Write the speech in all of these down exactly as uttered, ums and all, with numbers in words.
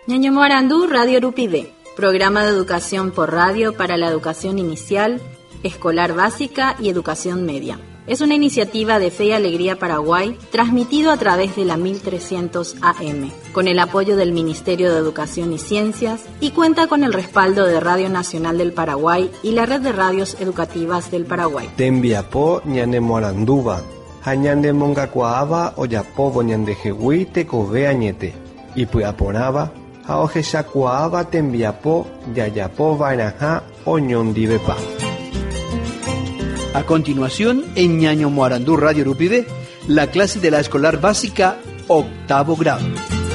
Ñaño Morandú, Radio Urupide, programa de educación por radio para la educación inicial, escolar básica y educación media. Es una iniciativa de Fe y Alegría Paraguay, transmitido a través de la mil trescientos A M, con el apoyo del Ministerio de Educación y Ciencias, y cuenta con el respaldo de Radio Nacional del Paraguay y la Red de Radios Educativas del Paraguay. Tembiapó ñane Moranduba, hañande mongacuaaba oyapobo ñande jehui tekove añete, y puyaponaba, haojeshacuaaba tembiapó yayapo vainaja oñondivepa. A continuación, en Ñaño Morandú Radio Urupide, la clase de la escolar básica, octavo grado.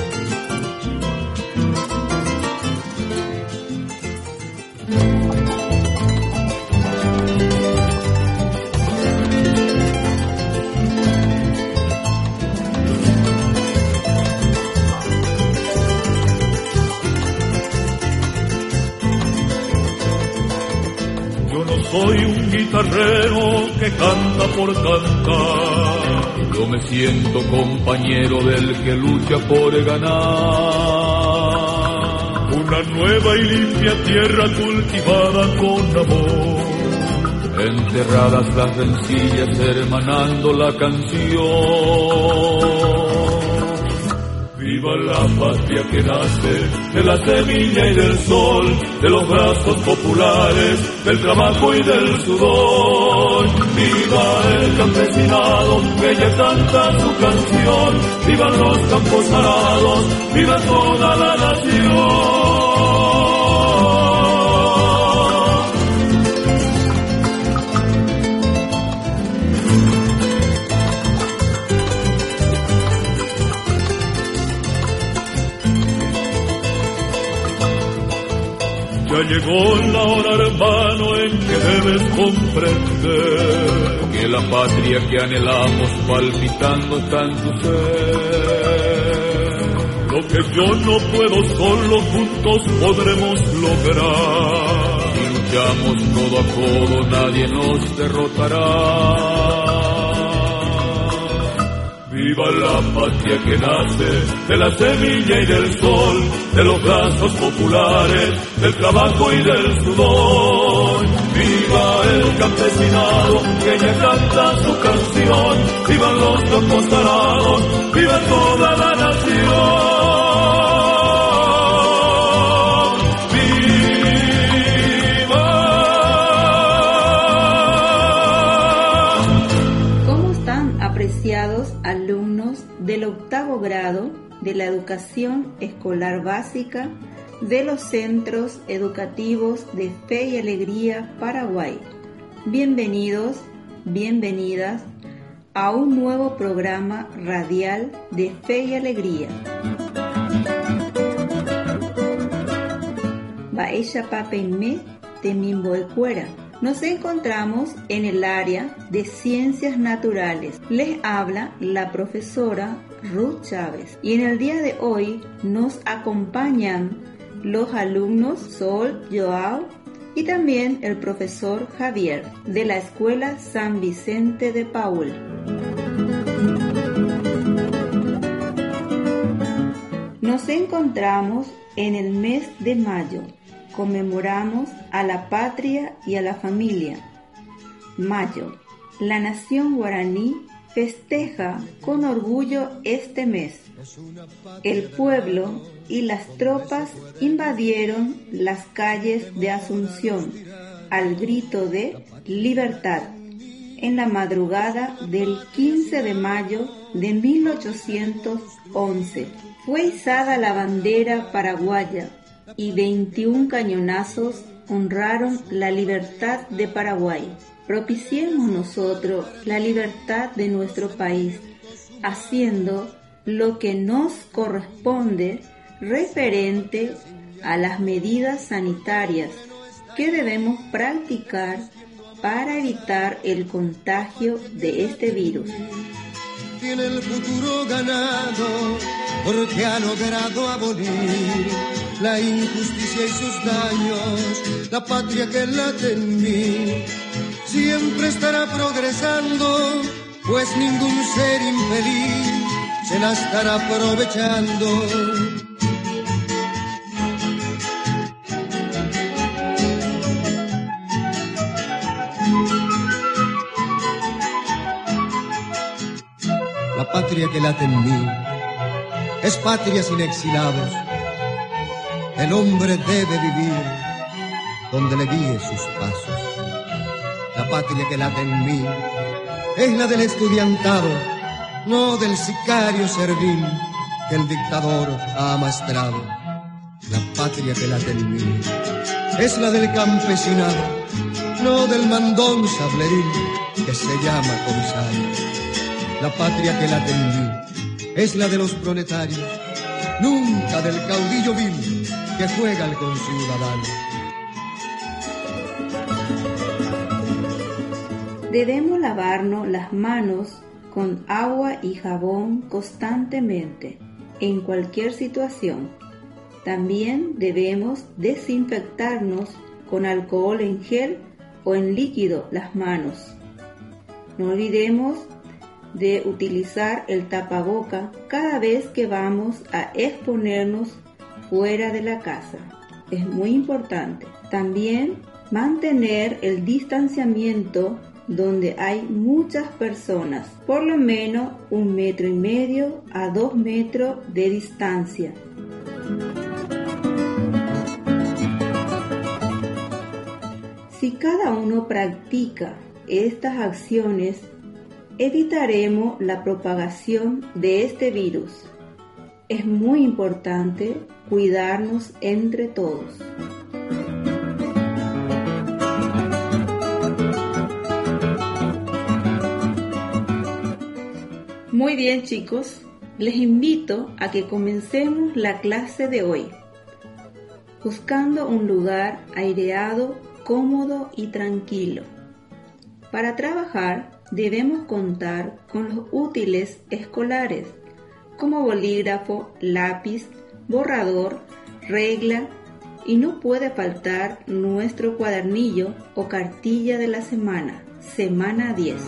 Soy un guitarrero que canta por cantar. Yo me siento compañero del que lucha por ganar. Una nueva y limpia tierra cultivada con amor. Enterradas las rencillas hermanando la canción. Viva la patria que nace de la semilla y del sol, de los brazos populares, del trabajo y del sudor. Viva el campesinado que ya canta su canción, vivan los campos arados, viva toda la nación. Ya llegó la hora, hermano, en que debes comprender que la patria que anhelamos palpitando está en tu ser. Lo que yo no puedo solo, juntos podremos lograr. Si luchamos codo a codo, nadie nos derrotará. Viva la patria que nace de la semilla y del sol, de los brazos populares, del trabajo y del sudor. Viva el campesinado que ya canta su canción, vivan los campos arados, viva toda la nación. Apreciados alumnos del octavo grado de la educación escolar básica de los centros educativos de Fe y Alegría Paraguay. Bienvenidos, bienvenidas a un nuevo programa radial de Fe y Alegría. Baesha Papenme Temimboecuera. Nos encontramos en el área de Ciencias Naturales. Les habla la profesora Ruth Chávez. Y en el día de hoy nos acompañan los alumnos Sol, Joao y también el profesor Javier de la Escuela San Vicente de Paúl. Nos encontramos en el mes de mayo. Conmemoramos a la patria y a la familia. Mayo. La nación guaraní festeja con orgullo este mes. El pueblo y las tropas invadieron las calles de Asunción al grito de libertad. En la madrugada del quince de mayo de mil ochocientos once fue izada la bandera paraguaya y veintiún cañonazos honraron la libertad de Paraguay. Propiciemos nosotros la libertad de nuestro país, haciendo lo que nos corresponde referente a las medidas sanitarias que debemos practicar para evitar el contagio de este virus. Tiene el futuro ganado porque ha logrado abolir la injusticia y sus daños, la patria que late en mí siempre estará progresando, pues ningún ser infeliz se la estará aprovechando. la patria que late en mí, es patria sin exilados. El hombre debe vivir donde le guíe sus pasos. La patria que late en mí es la del estudiantado, no del sicario servil que el dictador ha amastrado. La patria que late en mí es la del campesinado, no del mandón sableril que se llama comisario. La patria que late en mí es la de los proletarios, nunca del caudillo vil que juega al conciudadano. Debemos lavarnos las manos con agua y jabón constantemente, en cualquier situación. También debemos desinfectarnos con alcohol en gel o en líquido las manos. No olvidemos de utilizar el tapaboca cada vez que vamos a exponernos fuera de la casa. Es muy importante. También mantener el distanciamiento donde hay muchas personas, por lo menos un metro y medio a dos metros de distancia. Si cada uno practica estas acciones, evitaremos la propagación de este virus. Es muy importante cuidarnos entre todos. Muy bien, chicos, les invito a que comencemos la clase de hoy, buscando un lugar aireado, cómodo y tranquilo. Para trabajar debemos contar con los útiles escolares, como bolígrafo, lápiz, borrador, regla, y no puede faltar nuestro cuadernillo o cartilla de la semana, semana diez.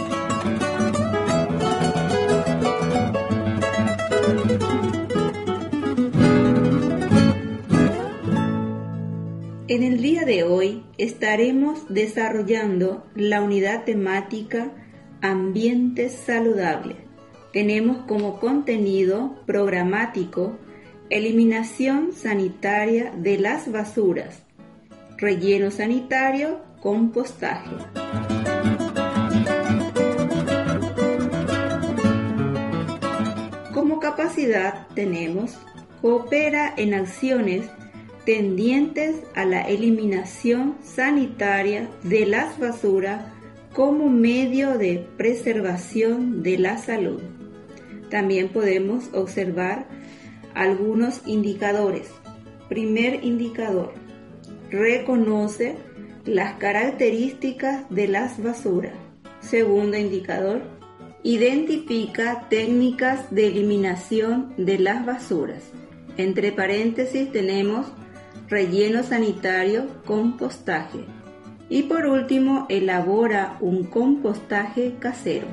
En el día de hoy estaremos desarrollando la unidad temática Ambiente Saludable. Tenemos como contenido programático eliminación sanitaria de las basuras, relleno sanitario, compostaje. Como capacidad tenemos coopera en acciones tendientes a la eliminación sanitaria de las basuras como medio de preservación de la salud. También podemos observar algunos indicadores. Primer indicador: reconoce las características de las basuras. Segundo indicador: identifica técnicas de eliminación de las basuras. Entre paréntesis tenemos relleno sanitario, compostaje. Y por último, elabora un compostaje casero.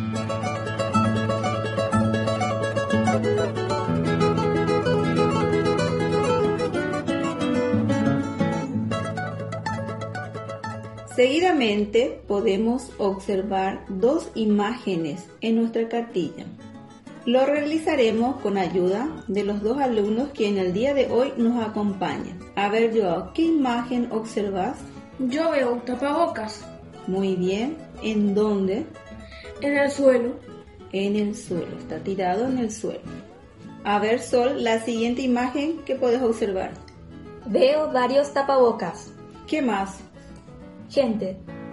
Seguidamente podemos observar dos imágenes en nuestra cartilla. Lo realizaremos con ayuda de los dos alumnos que en el día de hoy nos acompañan. A ver, Joao, ¿qué imagen observas? Yo veo un tapabocas. Muy bien. ¿En dónde? En el suelo. En el suelo. Está tirado en el suelo. A ver, Sol, la siguiente imagen que puedes observar. Veo varios tapabocas. ¿Qué más? Gente.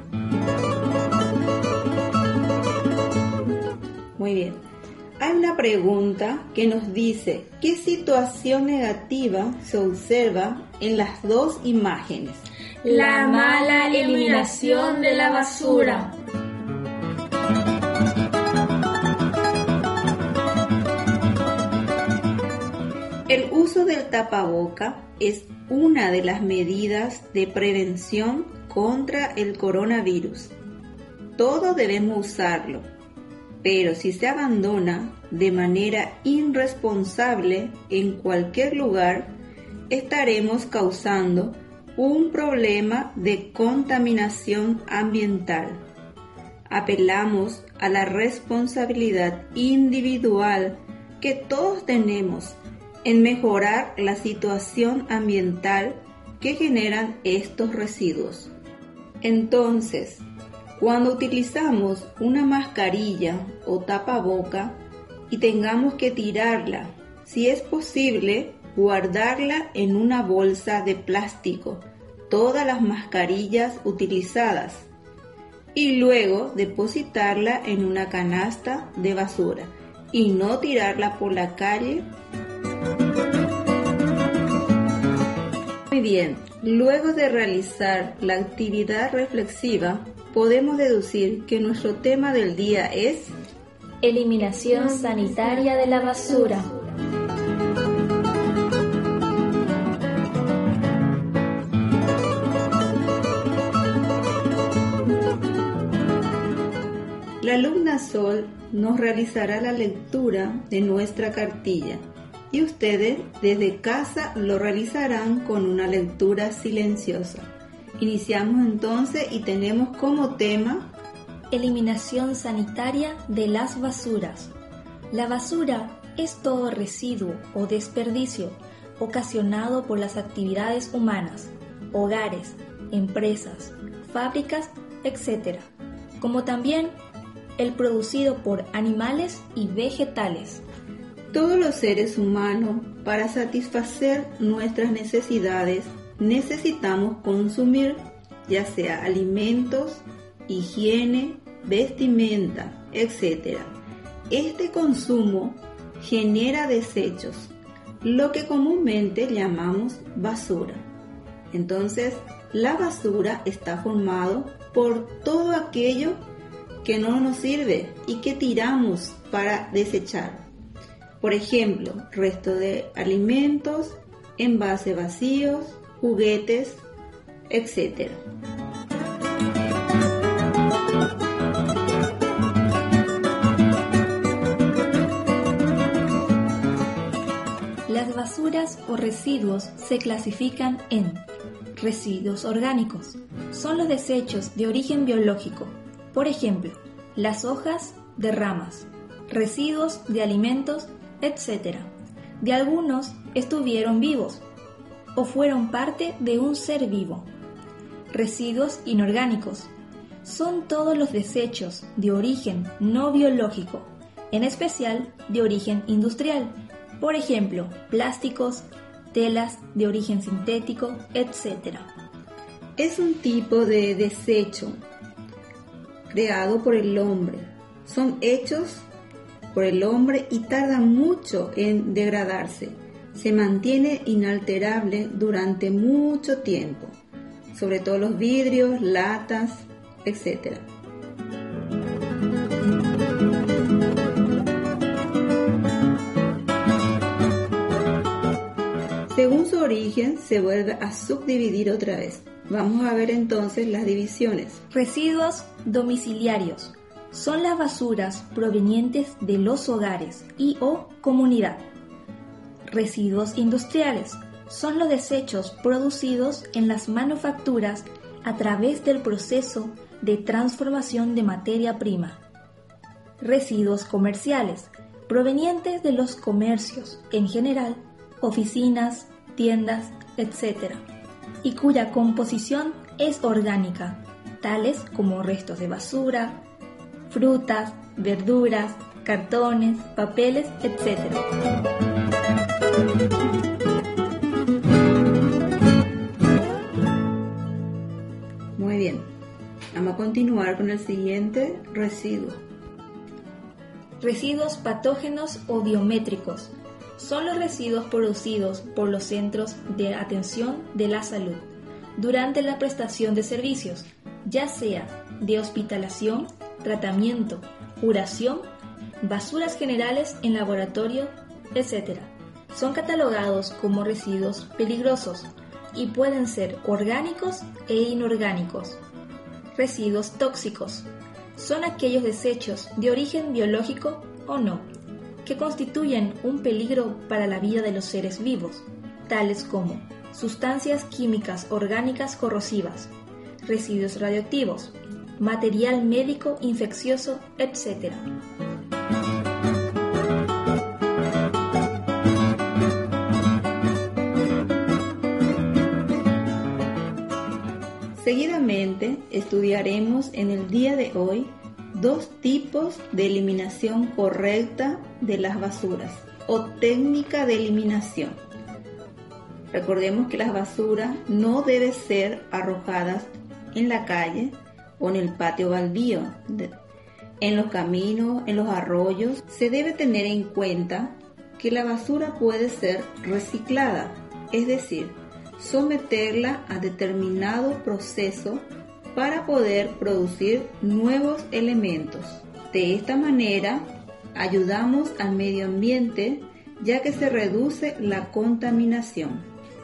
Muy bien. Hay una pregunta que nos dice: ¿qué situación negativa se observa en las dos imágenes? La mala eliminación de la basura. El uso del tapaboca es una de las medidas de prevención contra el coronavirus. Todos debemos usarlo, pero si se abandona de manera irresponsable en cualquier lugar, estaremos causando un problema de contaminación ambiental. apelamos a la responsabilidad individual que todos tenemos en mejorar la situación ambiental que generan estos residuos. Entonces, cuando utilizamos una mascarilla o tapaboca y tengamos que tirarla, si es posible, guardarla en una bolsa de plástico, todas las mascarillas utilizadas, y luego depositarla en una canasta de basura y no tirarla por la calle. Muy bien, luego de realizar la actividad reflexiva, podemos deducir que nuestro tema del día es eliminación sanitaria de la basura. La alumna Sol nos realizará la lectura de nuestra cartilla y ustedes desde casa lo realizarán con una lectura silenciosa. Iniciamos entonces y tenemos como tema eliminación sanitaria de las basuras. La basura es todo residuo o desperdicio ocasionado por las actividades humanas, hogares, empresas, fábricas, etcétera, como también el producido por animales y vegetales. Todos los seres humanos, para satisfacer nuestras necesidades, necesitamos consumir ya sea alimentos, higiene, vestimenta, etcétera. Este consumo genera desechos, lo que comúnmente llamamos basura. Entonces, la basura está formado por todo aquello que no nos sirve y que tiramos para desechar. Por ejemplo, resto de alimentos, envases vacíos, juguetes, etcétera. Las basuras o residuos se clasifican en residuos orgánicos. Son los desechos de origen biológico. Por ejemplo, las hojas de ramas, residuos de alimentos, etcétera. De algunos estuvieron vivos o fueron parte de un ser vivo. Residuos inorgánicos son todos los desechos de origen no biológico, en especial de origen industrial. Por ejemplo, plásticos, telas de origen sintético, etcétera. Es un tipo de desecho creado por el hombre. Son hechos por el hombre y tardan mucho en degradarse. Se mantiene inalterable durante mucho tiempo, sobre todo los vidrios, latas, etcétera. Según su origen, se vuelve a subdividir otra vez. Vamos a ver entonces las divisiones. Residuos domiciliarios son las basuras provenientes de los hogares y o comunidad. Residuos industriales son los desechos producidos en las manufacturas a través del proceso de transformación de materia prima. Residuos comerciales provenientes de los comercios en general, oficinas, tiendas, etcétera, y cuya composición es orgánica, tales como restos de basura, frutas, verduras, cartones, papeles, etcétera. Muy bien, vamos a continuar con el siguiente residuo. Residuos patógenos o biométricos son los residuos producidos por los centros de atención de la salud durante la prestación de servicios, ya sea de hospitalización, tratamiento, curación, basuras generales en laboratorio, etcétera. Son catalogados como residuos peligrosos y pueden ser orgánicos e inorgánicos. Residuos tóxicos son aquellos desechos de origen biológico o no, que constituyen un peligro para la vida de los seres vivos, tales como sustancias químicas orgánicas corrosivas, residuos radioactivos, material médico infeccioso, etcétera. Seguidamente estudiaremos en el día de hoy dos tipos de eliminación correcta de las basuras o técnica de eliminación. Recordemos que las basuras no deben ser arrojadas en la calle o en el patio baldío. En los caminos, en los arroyos, se debe tener en cuenta que la basura puede ser reciclada, es decir, someterla a determinado proceso para poder producir nuevos elementos. De esta manera, ayudamos al medio ambiente ya que se reduce la contaminación.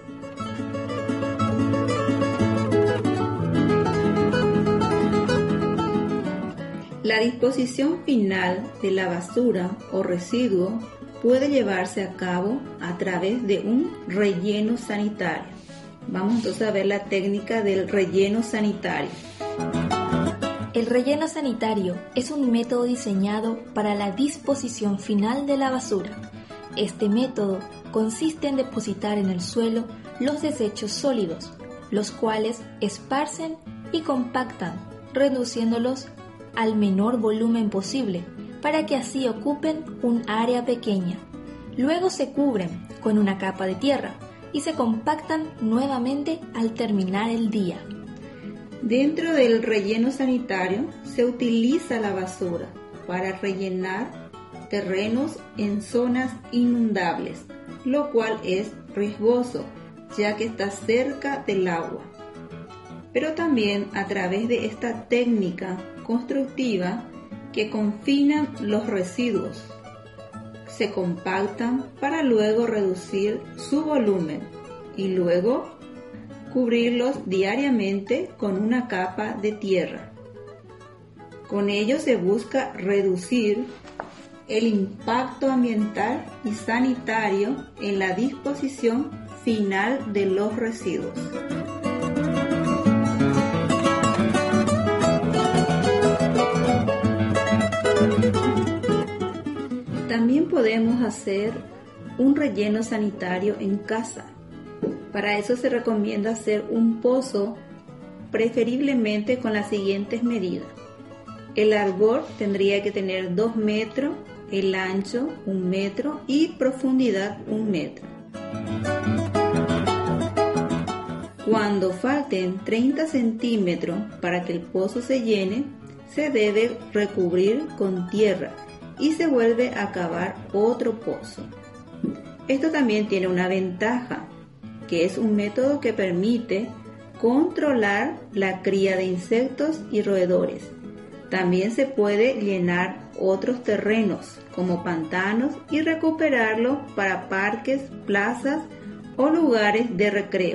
La disposición final de la basura o residuo puede llevarse a cabo a través de un relleno sanitario. Vamos entonces a ver la técnica del relleno sanitario. El relleno sanitario es un método diseñado para la disposición final de la basura. Este método consiste en depositar en el suelo los desechos sólidos, los cuales esparcen y compactan, reduciéndolos al menor volumen posible, para que así ocupen un área pequeña. Luego se cubren con una capa de tierra y se compactan nuevamente al terminar el día. Dentro del relleno sanitario se utiliza la basura para rellenar terrenos en zonas inundables, lo cual es riesgoso ya que está cerca del agua. Pero también a través de esta técnica constructiva que confinan los residuos, se compactan para luego reducir su volumen y luego cubrirlos diariamente con una capa de tierra. Con ello se busca reducir el impacto ambiental y sanitario en la disposición final de los residuos. También podemos hacer un relleno sanitario en casa. Para eso se recomienda hacer un pozo, preferiblemente con las siguientes medidas. El largor tendría que tener dos metros, el ancho un metro y profundidad un metro. Cuando falten treinta centímetros para que el pozo se llene, se debe recubrir con tierra y se vuelve a cavar otro pozo. Esto también tiene una ventaja, que es un método que permite controlar la cría de insectos y roedores. También se puede llenar otros terrenos como pantanos y recuperarlos para parques, plazas o lugares de recreo.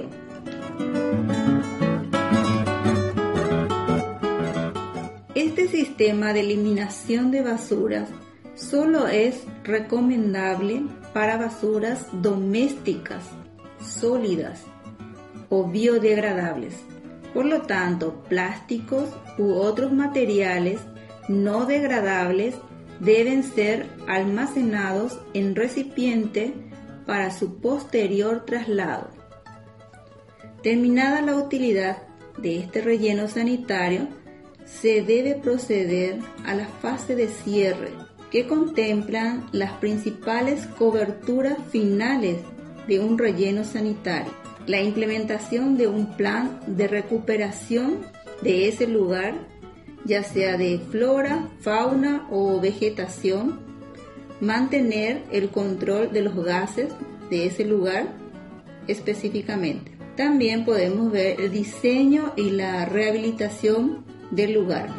Este sistema de eliminación de basuras solo es recomendable para basuras domésticas, sólidas o biodegradables. Por lo tanto, plásticos u otros materiales no degradables deben ser almacenados en recipiente para su posterior traslado. Terminada la utilidad de este relleno sanitario, se debe proceder a la fase de cierre, que contemplan las principales coberturas finales de un relleno sanitario. La implementación de un plan de recuperación de ese lugar, ya sea de flora, fauna o vegetación, mantener el control de los gases de ese lugar específicamente. También podemos ver el diseño y la rehabilitación del lugar.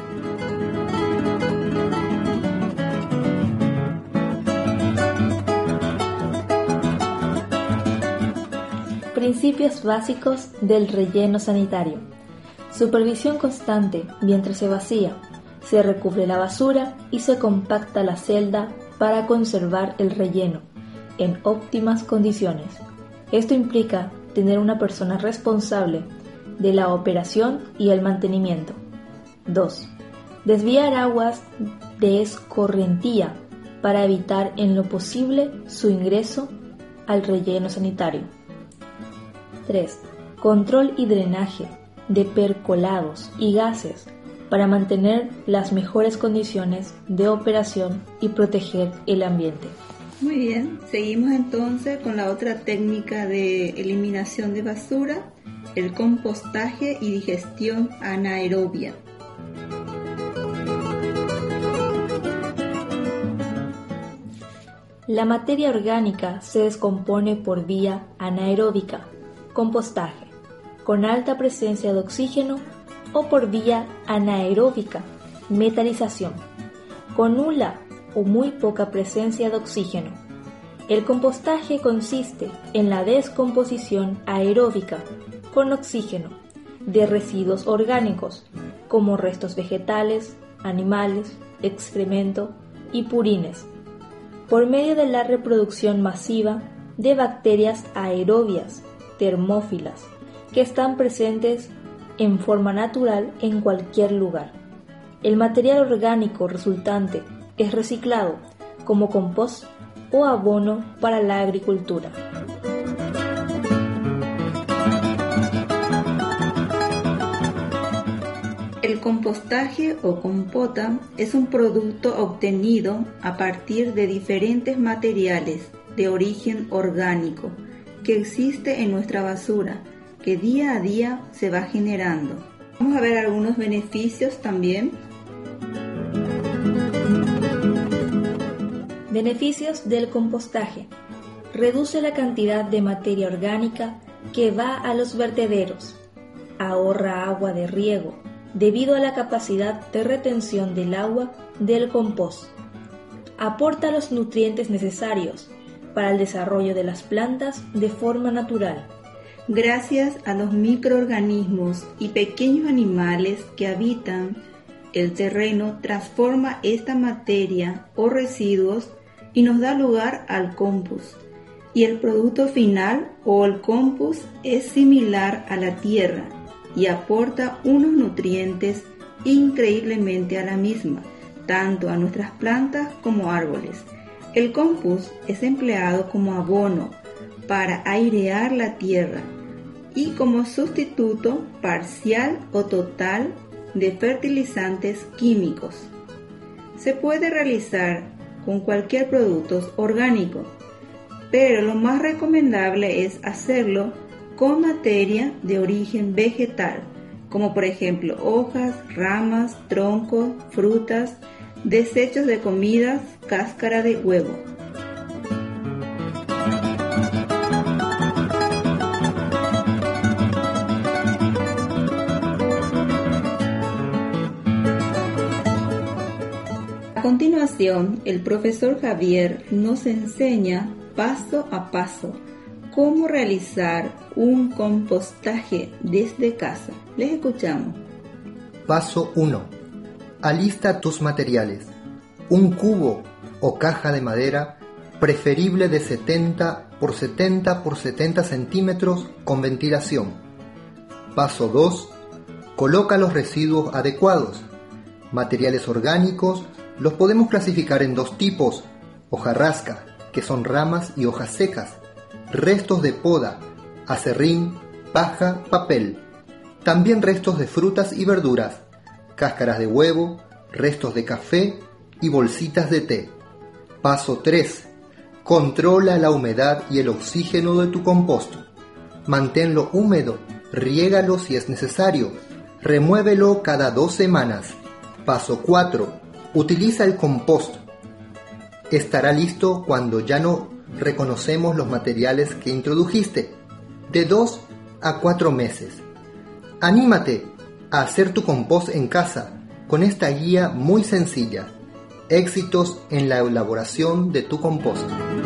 Principios básicos del relleno sanitario. Supervisión constante mientras se vacía, se recubre la basura y se compacta la celda para conservar el relleno en óptimas condiciones. Esto implica tener una persona responsable de la operación y el mantenimiento. dos. Desviar aguas de escorrentía para evitar en lo posible su ingreso al relleno sanitario. tres. Control y drenaje de percolados y gases para mantener las mejores condiciones de operación y proteger el ambiente. Muy bien, seguimos entonces con la otra técnica de eliminación de basura, el compostaje y digestión anaerobia. La materia orgánica se descompone por vía anaeróbica, compostaje, con alta presencia de oxígeno, o por vía anaeróbica, metalización, con nula o muy poca presencia de oxígeno. El compostaje consiste en la descomposición aeróbica con oxígeno de residuos orgánicos, como restos vegetales, animales, excremento y purines, por medio de la reproducción masiva de bacterias aerobias, termófilas, que están presentes en forma natural en cualquier lugar. El material orgánico resultante es reciclado como compost o abono para la agricultura. El compostaje o compota es un producto obtenido a partir de diferentes materiales de origen orgánico que existe en nuestra basura, que día a día se va generando. Vamos a ver algunos beneficios también. Beneficios del compostaje. Reduce la cantidad de materia orgánica que va a los vertederos. Ahorra agua de riego debido a la capacidad de retención del agua del compost. Aporta los nutrientes necesarios para el desarrollo de las plantas de forma natural. Gracias a los microorganismos y pequeños animales que habitan el terreno, transforma esta materia o residuos y nos da lugar al compost. Y el producto final o el compost es similar a la tierra y aporta unos nutrientes increíblemente a la misma, tanto a nuestras plantas como árboles. El compost es empleado como abono para airear la tierra y como sustituto parcial o total de fertilizantes químicos. Se puede realizar con cualquier producto orgánico, pero lo más recomendable es hacerlo con materia de origen vegetal, como por ejemplo hojas, ramas, troncos, frutas, desechos de comidas, cáscara de huevo. A continuación, el profesor Javier nos enseña paso a paso cómo realizar un compostaje desde casa. Les escuchamos. Paso uno. Alista tus materiales. Un cubo o caja de madera, preferible de setenta por setenta por setenta centímetros con ventilación. Paso dos. Coloca los residuos adecuados. Materiales orgánicos los podemos clasificar en dos tipos: hojarasca, que son ramas y hojas secas; restos de poda, acerrín, paja, papel; también restos de frutas y verduras, cáscaras de huevo, restos de café y bolsitas de té. Paso tres. Controla la humedad y el oxígeno de tu compost. Manténlo húmedo, riégalo si es necesario, remuévelo cada dos semanas. Paso cuatro. Utiliza el compost. Estará listo cuando ya no reconocemos los materiales que introdujiste, de dos a cuatro meses. Anímate a hacer tu compost en casa con esta guía muy sencilla. Éxitos en la elaboración de tu compost.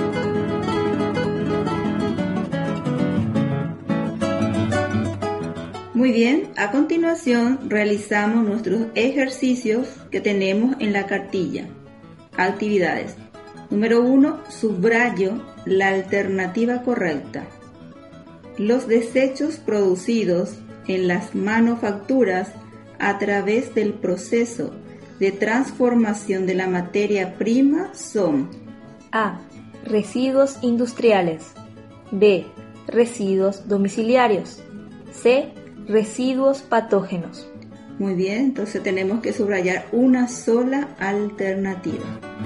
Muy bien, a continuación realizamos nuestros ejercicios que tenemos en la cartilla. Actividades. Número uno. Subrayo la alternativa correcta. Los desechos producidos en las manufacturas a través del proceso de transformación de la materia prima son: A. Residuos industriales. B. Residuos domiciliarios. C. Residuos patógenos. Muy bien, entonces tenemos que subrayar una sola alternativa.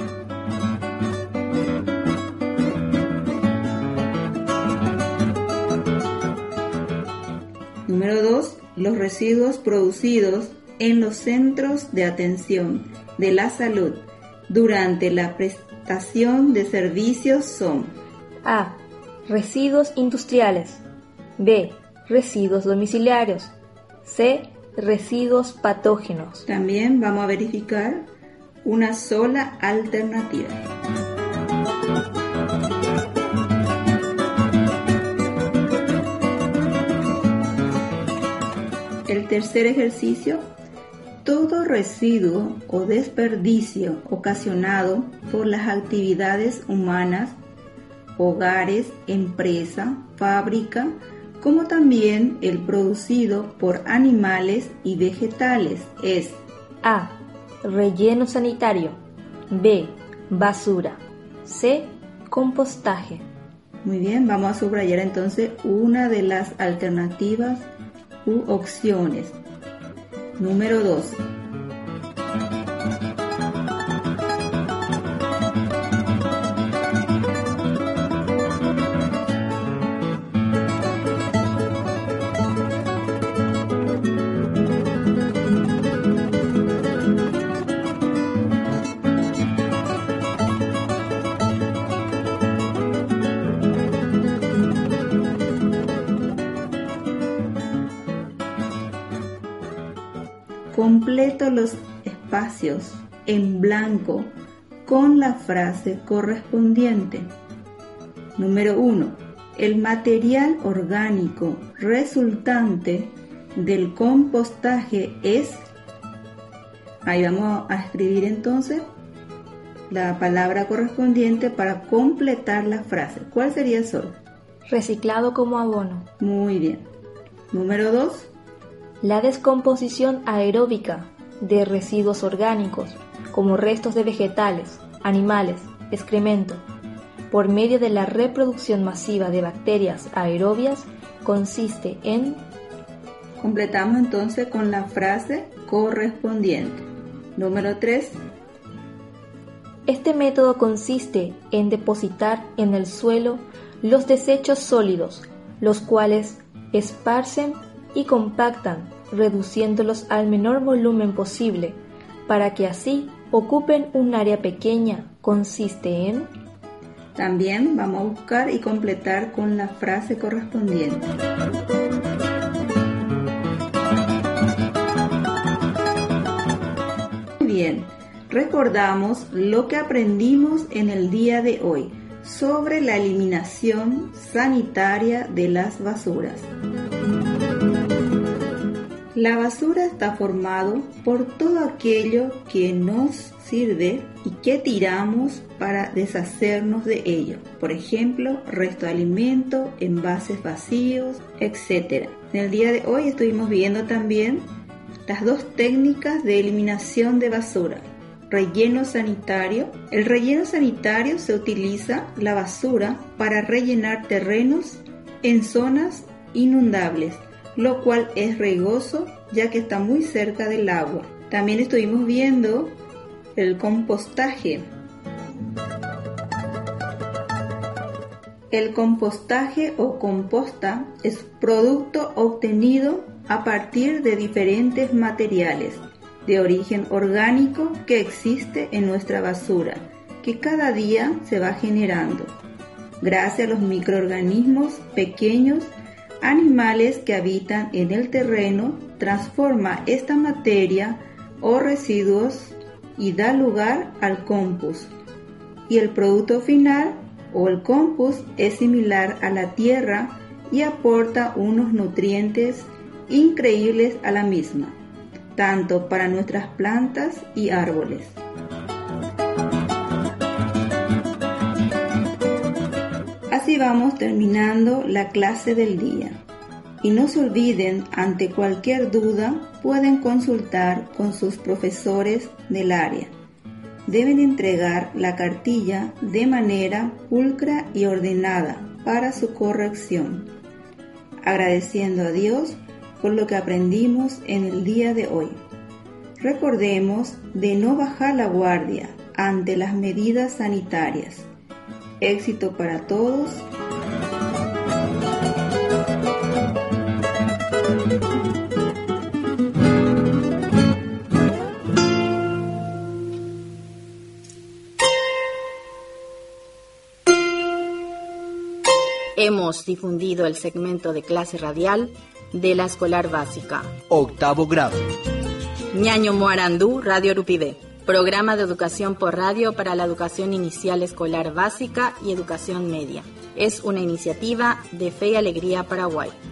Número dos. Los residuos producidos en los centros de atención de la salud durante la prestación de servicios son: A. Residuos industriales. B. Residuos domiciliarios. C. Residuos patógenos. También vamos a verificar una sola alternativa. El tercer ejercicio: todo residuo o desperdicio ocasionado por las actividades humanas, hogares, empresa, fábrica, como también el producido por animales y vegetales es: A. Relleno sanitario. B. Basura. C. Compostaje. Muy bien, vamos a subrayar entonces una de las alternativas u opciones. Número dos. Completo los espacios en blanco con la frase correspondiente. Número uno. El material orgánico resultante del compostaje es... Ahí vamos a escribir entonces la palabra correspondiente para completar la frase. ¿Cuál sería, Sol? Reciclado como abono. Muy bien. Número dos. La descomposición aeróbica de residuos orgánicos, como restos de vegetales, animales, excremento, por medio de la reproducción masiva de bacterias aerobias, consiste en... Completamos entonces con la frase correspondiente. Número tres. Este método consiste en depositar en el suelo los desechos sólidos, los cuales esparcen y compactan, reduciéndolos al menor volumen posible, para que así ocupen un área pequeña. Consiste en... También vamos a buscar y completar con la frase correspondiente. Muy bien, recordamos lo que aprendimos en el día de hoy sobre la eliminación sanitaria de las basuras. La basura está formado por todo aquello que nos sirve y que tiramos para deshacernos de ello. Por ejemplo, resto de alimento, envases vacíos, etcétera. En el día de hoy estuvimos viendo también las dos técnicas de eliminación de basura. Relleno sanitario. El relleno sanitario se utiliza la basura para rellenar terrenos en zonas inundables, lo cual es riesgoso ya que está muy cerca del agua. También estuvimos viendo el compostaje. El compostaje o composta es producto obtenido a partir de diferentes materiales de origen orgánico que existe en nuestra basura, que cada día se va generando gracias a los microorganismos pequeños, animales que habitan en el terreno. Transforma esta materia o residuos y da lugar al compost. Y el producto final o el compost es similar a la tierra y aporta unos nutrientes increíbles a la misma, tanto para nuestras plantas y árboles. Así vamos terminando la clase del día. Y no se olviden, ante cualquier duda, pueden consultar con sus profesores del área. Deben entregar la cartilla de manera pulcra y ordenada para su corrección, agradeciendo a Dios por lo que aprendimos en el día de hoy. Recordemos de no bajar la guardia ante las medidas sanitarias. Éxito para todos. Hemos difundido el segmento de clase radial de la escolar básica. Octavo grado. Ñaño Moarandú, Radio Urupide. Programa de educación por radio para la educación inicial escolar básica y educación media. Es una iniciativa de Fe y Alegría Paraguay.